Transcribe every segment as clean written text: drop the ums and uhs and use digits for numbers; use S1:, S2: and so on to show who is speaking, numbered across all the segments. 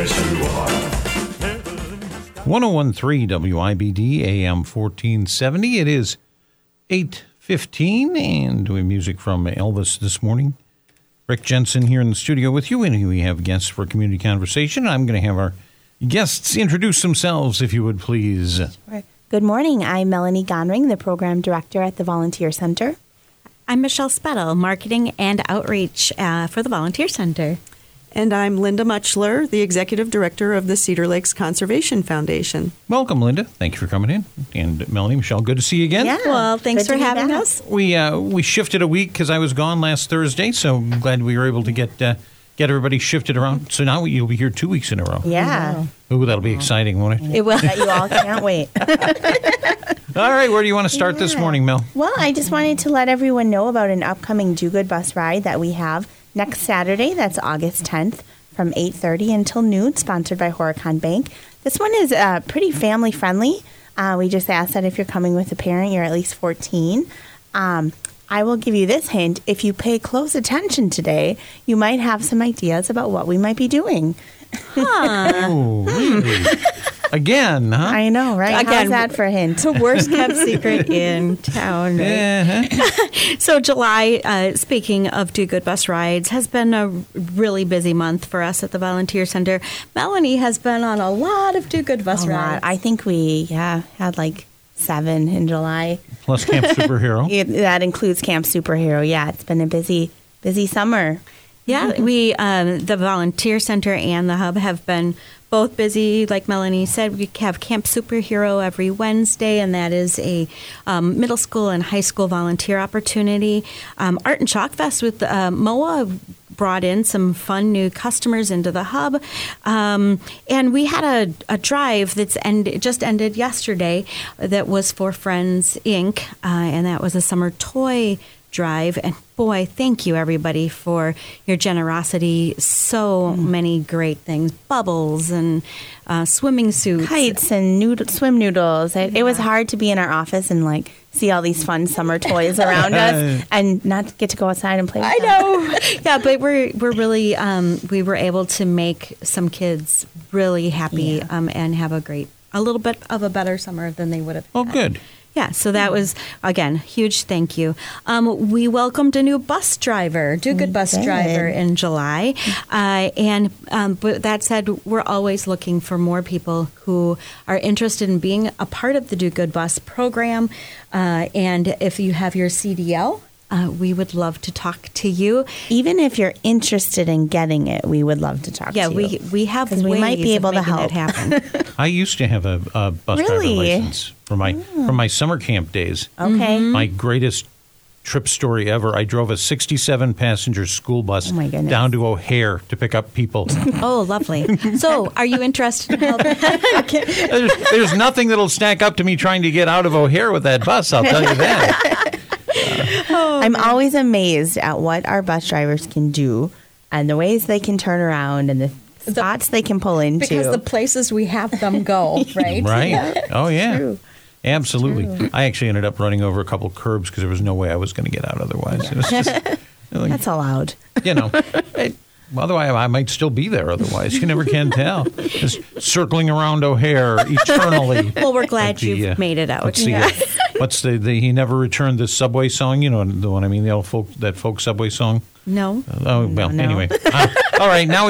S1: Conservation War.
S2: 1013 WIBD AM 1470. It is 8:15, and we have music from Elvis this morning. Rick Jensen here in the studio with you, and we have guests for Community Conversation. I'm going to have our guests introduce themselves, if you would, please.
S3: Good morning. I'm Melanie Gonring, the Program Director at the Volunteer Center.
S4: I'm Michelle Spettel, Marketing and Outreach for the Volunteer Center.
S5: And I'm Linda Muchler, the Executive Director of the Cedar Lakes Conservation Foundation.
S2: Welcome, Linda. Thank you for coming in. And Melanie, Michelle, good to see you again.
S3: Yeah.
S4: Well, thanks
S3: Good
S4: for
S3: to be
S4: having
S3: back.
S4: us.
S2: We shifted a week because I was gone last Thursday, so I'm glad we were able to get everybody shifted around. So now you'll be here 2 weeks in a row.
S3: Yeah.
S2: Ooh, that'll be exciting, won't it?
S3: It will. You all can't wait.
S2: All right, where do you want to start this morning, Mel?
S3: Well, I just wanted to let everyone know about an upcoming Do Good bus ride that we have next Saturday. That's August 10th from 8:30 until noon, sponsored by Horicon Bank. This one is pretty family-friendly. We just ask that if you're coming with a parent, you're at least 14. I will give you this hint. If you pay close attention today, you might have some ideas about what we might be doing.
S2: Oh, really? Again, huh?
S3: I know, right?
S4: Again,
S3: How's that for a hint?
S4: The worst kept secret in town. Right?
S2: Uh-huh.
S4: So July, speaking of Do Good bus rides, has been a really busy month for us at the Volunteer Center. Melanie has been on a lot of Do Good bus
S3: A lot.
S4: rides.
S3: I think we had like 7 in July.
S2: Plus Camp Superhero.
S3: That includes Camp Superhero. Yeah, it's been a busy summer.
S4: Yeah, we the Volunteer Center and the Hub have been both busy. Like Melanie said, we have Camp Superhero every Wednesday, and that is a middle school and high school volunteer opportunity. Art and Chalk Fest with MOA brought in some fun new customers into the Hub. And we had a drive that's just ended yesterday that was for Friends, Inc., and that was a summer toy drive. And boy, thank you everybody for your generosity. So many great things, bubbles and swimming suits,
S3: Kites and swim noodles. It was hard to be in our office and like see all these fun summer toys around us and not get to go outside and play with
S4: I
S3: them.
S4: know. Yeah, but we're really we were able to make some kids really happy and have a little bit of a better summer than they would have.
S2: Oh,
S4: had.
S2: good.
S4: Yeah, so that was, again, huge thank you. We welcomed a new bus driver, Do Good bus
S3: did.
S4: driver in July. But that said, we're always looking for more people who are interested in being a part of the Do Good bus program. And if you have your CDL, we would love to talk to you.
S3: Even if you're interested in getting it, we would love to talk to you.
S4: Yeah, we have
S3: 'Cause
S4: ways
S3: we might be able
S4: of
S3: to
S4: making
S3: help.
S4: it happen.
S2: I used to have a bus
S3: Really?
S2: driver license from my summer camp days.
S3: Okay.
S2: My greatest trip story ever. I drove a 67-passenger school bus
S3: Oh, my goodness.
S2: down to O'Hare to pick up people.
S4: Oh, lovely. So, are you interested in helping?
S2: There's nothing that'll stack up to me trying to get out of O'Hare with that bus, I'll tell you that.
S3: I'm always amazed at what our bus drivers can do and the ways they can turn around and the spots they can pull into.
S4: Because the places we have them go, right?
S2: Right? Oh, yeah.
S3: True.
S2: Absolutely. I actually ended up running over a couple of curbs because there was no way I was going to get out otherwise. It was just, like,
S3: That's allowed.
S2: Otherwise, I might still be there otherwise. You never can tell. Just circling around O'Hare eternally.
S4: Well, we're glad
S2: Like the,
S4: you've made it out.
S2: What's the He Never Returned the Subway song? You know the one I mean, the old folk Subway song?
S4: No.
S2: Oh, well,
S3: no.
S2: anyway. All right, now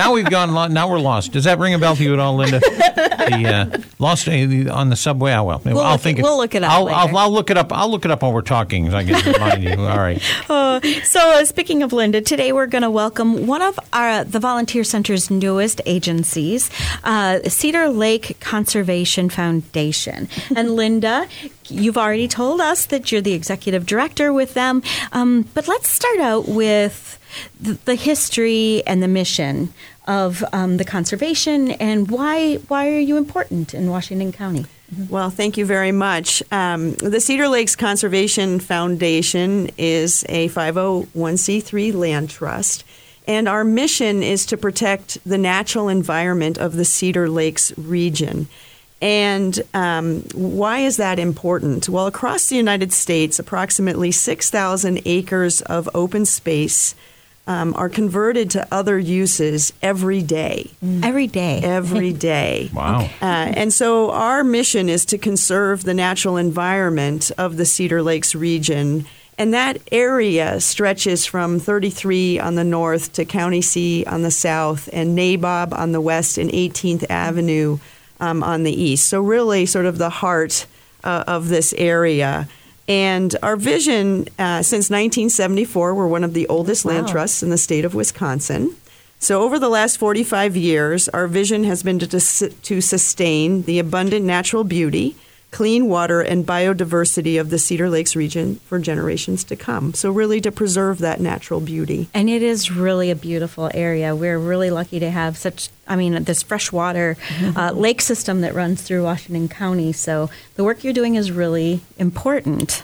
S2: we're lost. Does that ring a bell to you at all, Linda? The lost on the subway? Oh, well.
S4: We'll look it up
S2: I'll look it up. I'll look it up while we're talking so I can remind you. All right.
S4: So, speaking of Linda, today we're going to welcome one of the Volunteer Center's newest agencies, Cedar Lake Conservation Foundation. And Linda, you've already told us that you're the executive director with them, but let's start out with the history and the mission of the conservation and why are you important in Washington County?
S5: Well, thank you very much. The Cedar Lakes Conservation Foundation is a 501c3 land trust, and our mission is to protect the natural environment of the Cedar Lakes region. And why is that important? Well, across the United States, approximately 6,000 acres of open space are converted to other uses every day.
S4: Every day.
S5: Every day.
S2: Wow.
S5: And so our mission is to conserve the natural environment of the Cedar Lakes region. And that area stretches from 33 on the north to County C on the south and Nabob on the west and 18th Avenue on the east. So really sort of the heart of this area. And our vision, since 1974, we're one of the oldest land trusts in the state of Wisconsin. So over the last 45 years, our vision has been to sustain the abundant natural beauty, clean water, and biodiversity of the Cedar Lakes region for generations to come. So really to preserve that natural beauty.
S4: And it is really a beautiful area. We're really lucky to have this freshwater lake system that runs through Washington County. So the work you're doing is really important.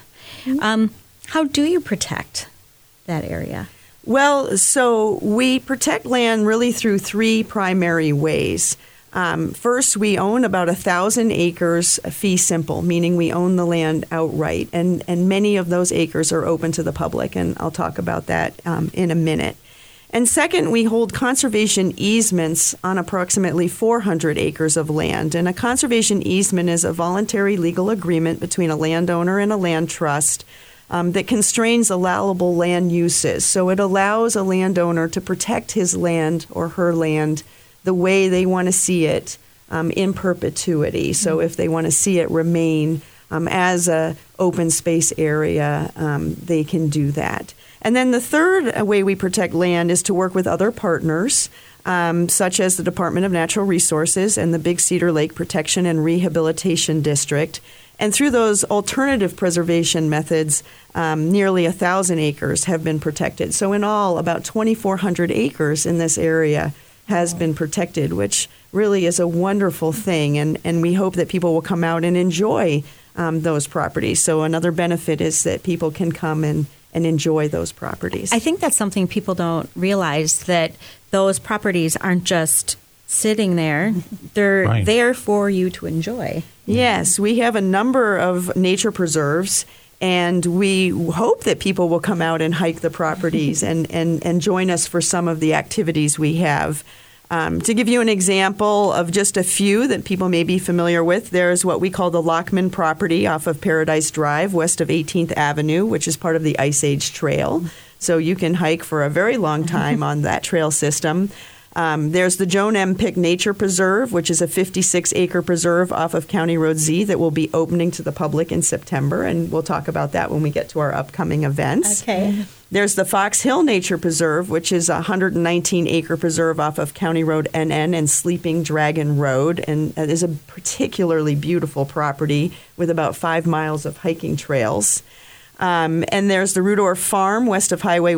S4: How do you protect that area?
S5: Well, so we protect land really through three primary ways. First, we own about 1,000 acres fee simple, meaning we own the land outright. And many of those acres are open to the public, and I'll talk about that in a minute. And second, we hold conservation easements on approximately 400 acres of land. And a conservation easement is a voluntary legal agreement between a landowner and a land trust that constrains allowable land uses. So it allows a landowner to protect his land or her land the way they want to see it in perpetuity. So if they want to see it remain as a open space area, they can do that. And then the third way we protect land is to work with other partners, such as the Department of Natural Resources and the Big Cedar Lake Protection and Rehabilitation District. And through those alternative preservation methods, nearly 1,000 acres have been protected. So in all, about 2,400 acres in this area has been protected, which really is a wonderful thing. And we hope that people will come out and enjoy those properties. So another benefit is that people can come and enjoy those properties.
S4: I think that's something people don't realize, that those properties aren't just sitting there. They're there for you to enjoy.
S5: Yes, we have a number of nature preserves, and we hope that people will come out and hike the properties and join us for some of the activities we have. To give you an example of just a few that people may be familiar with, there's what we call the Lockman property off of Paradise Drive, west of 18th Avenue, which is part of the Ice Age Trail. So you can hike for a very long time on that trail system. There's the Joan M. Pick Nature Preserve, which is a 56-acre preserve off of County Road Z that will be opening to the public in September, and we'll talk about that when we get to our upcoming events.
S4: Okay.
S5: There's the Fox Hill Nature Preserve, which is a 119-acre preserve off of County Road NN and Sleeping Dragon Road, and it is a particularly beautiful property with about 5 miles of hiking trails. And there's the Rudorf Farm west of Highway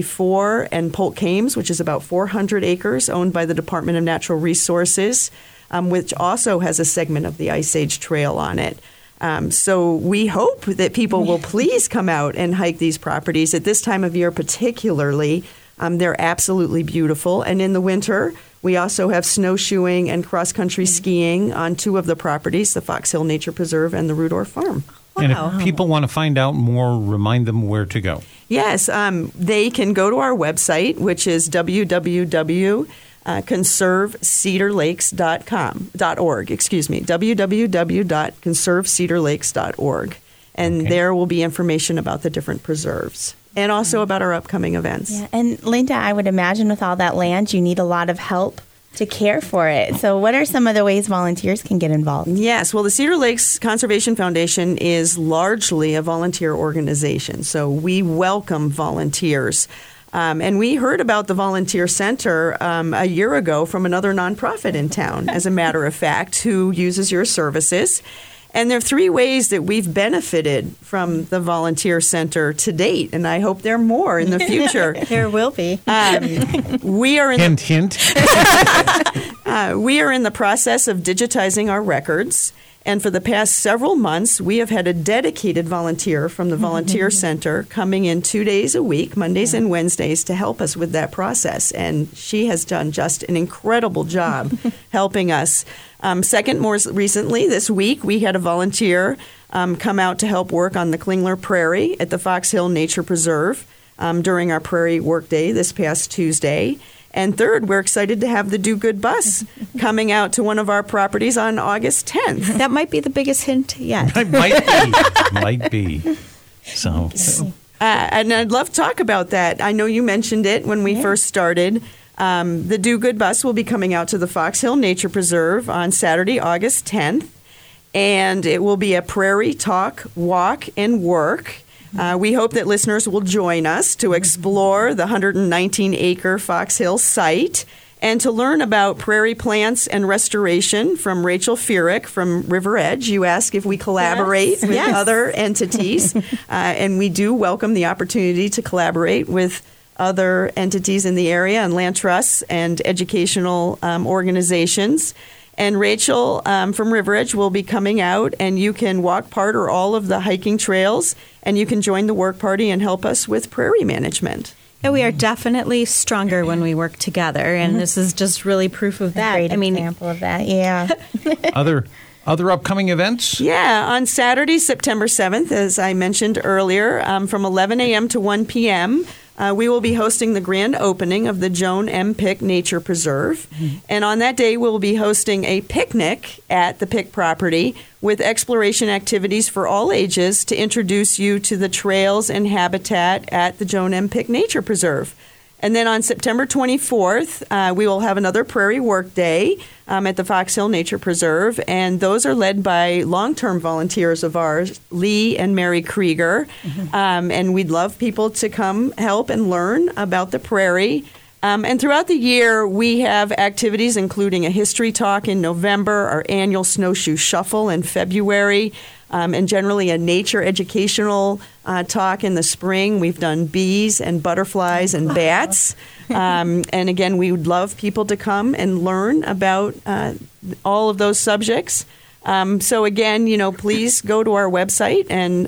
S5: 144 and Polk Ames, which is about 400 acres owned by the Department of Natural Resources, which also has a segment of the Ice Age Trail on it. So we hope that people will please come out and hike these properties at this time of year particularly. They're absolutely beautiful. And in the winter, we also have snowshoeing and cross-country skiing on 2 of the properties, the Fox Hill Nature Preserve and the Rudorf Farm.
S2: And if people want to find out more, remind them where to go.
S5: Yes, they can go to our website, which is www.conservecedarlakes.org, www.conservecedarlakes.org. And there will be information about the different preserves and also about our upcoming events.
S3: Yeah, and Linda, I would imagine with all that land, you need a lot of help to care for it. So what are some of the ways volunteers can get involved?
S5: Yes, well, the Cedar Lakes Conservation Foundation is largely a volunteer organization, so we welcome volunteers. And we heard about the Volunteer Center a year ago from another nonprofit in town, as a matter of fact, who uses your services. And there are 3 ways that we've benefited from the Volunteer Center to date, and I hope there are more in the future.
S4: There will be.
S5: We are in
S2: hint.
S5: We are in the process of digitizing our records, and for the past several months, we have had a dedicated volunteer from the Volunteer Center coming in 2 days a week, Mondays and Wednesdays, to help us with that process, and she has done just an incredible job helping us. Second, more recently, this week, we had a volunteer come out to help work on the Klingler Prairie at the Fox Hill Nature Preserve. during our Prairie Workday this past Tuesday. And third, we're excited to have the Do Good Bus coming out to one of our properties on August 10th.
S4: That might be the biggest hint yet.
S2: Might be. So,
S5: and I'd love to talk about that. I know you mentioned it when we first started. The Do Good Bus will be coming out to the Fox Hill Nature Preserve on Saturday, August 10th. And it will be a prairie talk, walk, and work. We hope that listeners will join us to explore the 119-acre Fox Hill site and to learn about prairie plants and restoration from Rachel Furyk from River Edge. You ask if we collaborate with other entities, and we do welcome the opportunity to collaborate with other entities in the area and land trusts and educational organizations. And Rachel from River Edge will be coming out, and you can walk part or all of the hiking trails, and you can join the work party and help us with prairie management.
S4: Yeah, we are definitely stronger when we work together, and this is just really proof of that.
S3: Great example of that, yeah.
S2: Other upcoming events?
S5: Yeah, on Saturday, September 7th, as I mentioned earlier, from 11 a.m. to 1 p.m., we will be hosting the grand opening of the Joan M. Pick Nature Preserve. And on that day, we'll be hosting a picnic at the Pick property with exploration activities for all ages to introduce you to the trails and habitat at the Joan M. Pick Nature Preserve. And then on September 24th, we will have another Prairie Work Day at the Fox Hill Nature Preserve. And those are led by long-term volunteers of ours, Lee and Mary Krieger. And we'd love people to come help and learn about the prairie. And throughout the year, we have activities including a history talk in November, our annual snowshoe shuffle in February, and generally a nature educational talk in the spring. We've done bees and butterflies and bats. And again, we would love people to come and learn about all of those subjects. So again, please go to our website and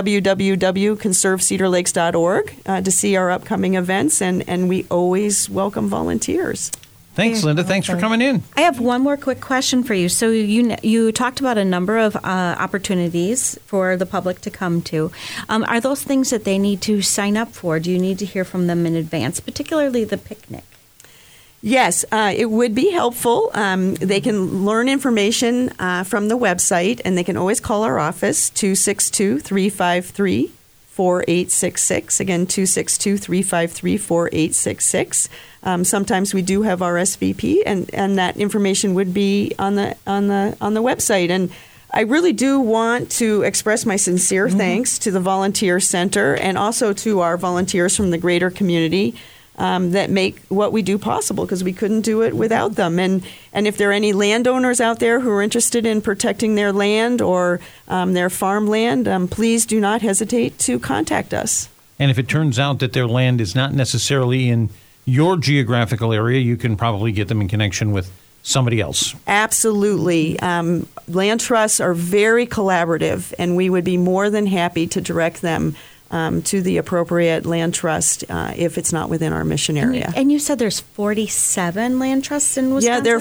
S5: www.conservecedarlakes.org to see our upcoming events. And we always welcome volunteers.
S2: Thanks, Linda. Thanks for coming in.
S4: I have one more quick question for you. So you talked about a number of opportunities for the public to come to. Are those things that they need to sign up for? Do you need to hear from them in advance, particularly the picnic?
S5: Yes, it would be helpful. They can learn information from the website, and they can always call our office, 262-353-4866. Again, 262-353-4866. Sometimes we do have RSVP, and that information would be on the website. And I really do want to express my sincere thanks to the Volunteer Center and also to our volunteers from the greater community that make what we do possible, because we couldn't do it without them. And if there are any landowners out there who are interested in protecting their land or their farmland, please do not hesitate to contact us.
S2: And if it turns out that their land is not necessarily in your geographical area, you can probably get them in connection with somebody else.
S5: Absolutely. Land trusts are very collaborative, and we would be more than happy to direct them to the appropriate land trust if it's not within our mission area.
S4: And you said there's 47 land trusts in Wisconsin?
S5: Yeah, there are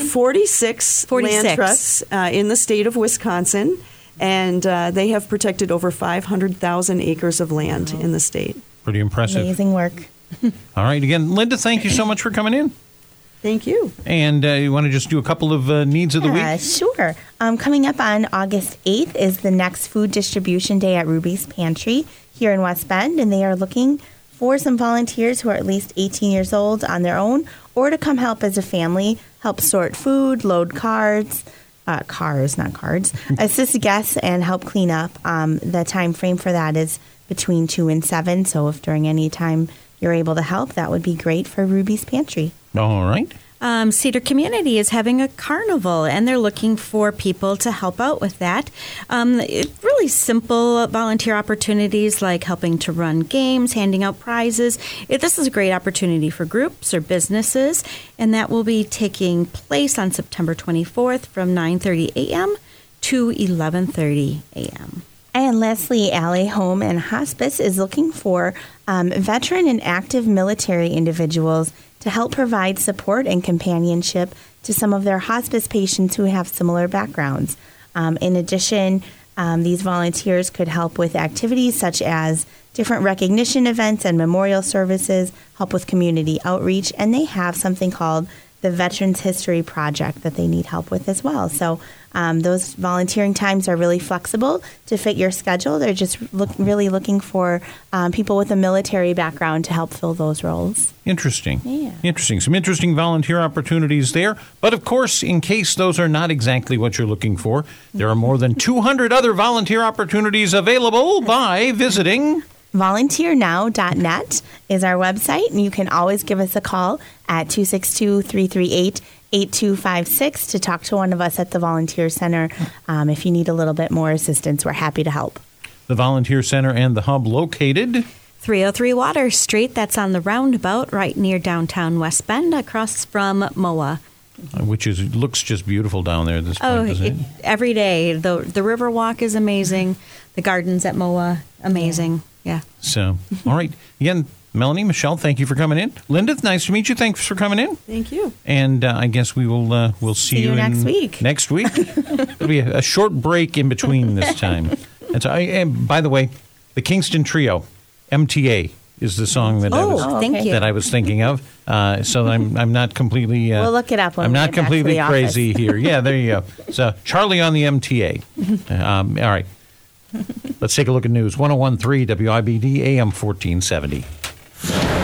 S5: 46 land trusts in the state of Wisconsin, and they have protected over 500,000 acres of land in the state.
S2: Pretty impressive.
S3: Amazing work.
S2: All right. Again, Linda, thank you so much for coming in.
S5: Thank you.
S2: And you want to just do a couple of needs of the week?
S3: Sure. Coming up on August 8th is the next food distribution day at Ruby's Pantry here in West Bend, and they are looking for some volunteers who are at least 18 years old on their own or to come help as a family, help sort food, load cars, not cards, assist guests, and help clean up. The time frame for that is between 2 and 7, so if during any time you're able to help, that would be great for Ruby's Pantry.
S2: All right.
S4: Cedar Community is having a carnival, and they're looking for people to help out with that. Really simple volunteer opportunities like helping to run games, handing out prizes. This is a great opportunity for groups or businesses, and that will be taking place on September 24th from 9:30 a.m. to 11:30 a.m.
S3: And lastly, Alley Home and Hospice is looking for veteran and active military individuals to help provide support and companionship to some of their hospice patients who have similar backgrounds. In addition, these volunteers could help with activities such as different recognition events and memorial services, help with community outreach, and they have something called the Veterans History Project that they need help with as well. So those volunteering times are really flexible to fit your schedule. They're just really looking for people with a military background to help fill those roles.
S2: Interesting.
S3: Yeah.
S2: Interesting. Some interesting volunteer opportunities there. But, of course, in case those are not exactly what you're looking for, there are more than 200 other volunteer opportunities available by visiting
S3: VolunteerNow.net is our website, and you can always give us a call at 262-338-8256 to talk to one of us at the Volunteer Center. If you need a little bit more assistance, we're happy to help.
S2: The Volunteer Center and the Hub located
S4: 303 Water Street. That's on the roundabout right near downtown West Bend, across from MOA.
S2: which looks just beautiful down there at this point, doesn't it?
S4: Every day. The river walk is amazing. The gardens at MOA, amazing. Yeah.
S2: So, all right. Again, Melanie, Michelle, thank you for coming in. Linda, nice to meet you. Thanks for coming in.
S5: Thank you.
S2: And I guess we'll see you
S3: next week.
S2: Next week. It'll be a short break in between this time. And by the way, the Kingston Trio, MTA, is the song that I was thinking of. So I'm not completely.
S3: We'll look it up. When
S2: I'm
S3: we
S2: not
S3: get back
S2: completely
S3: to the
S2: crazy
S3: office.
S2: here. Yeah, there you go. So Charlie on the MTA. All right. Let's take a look at news. 101.3 WIBD AM 1470.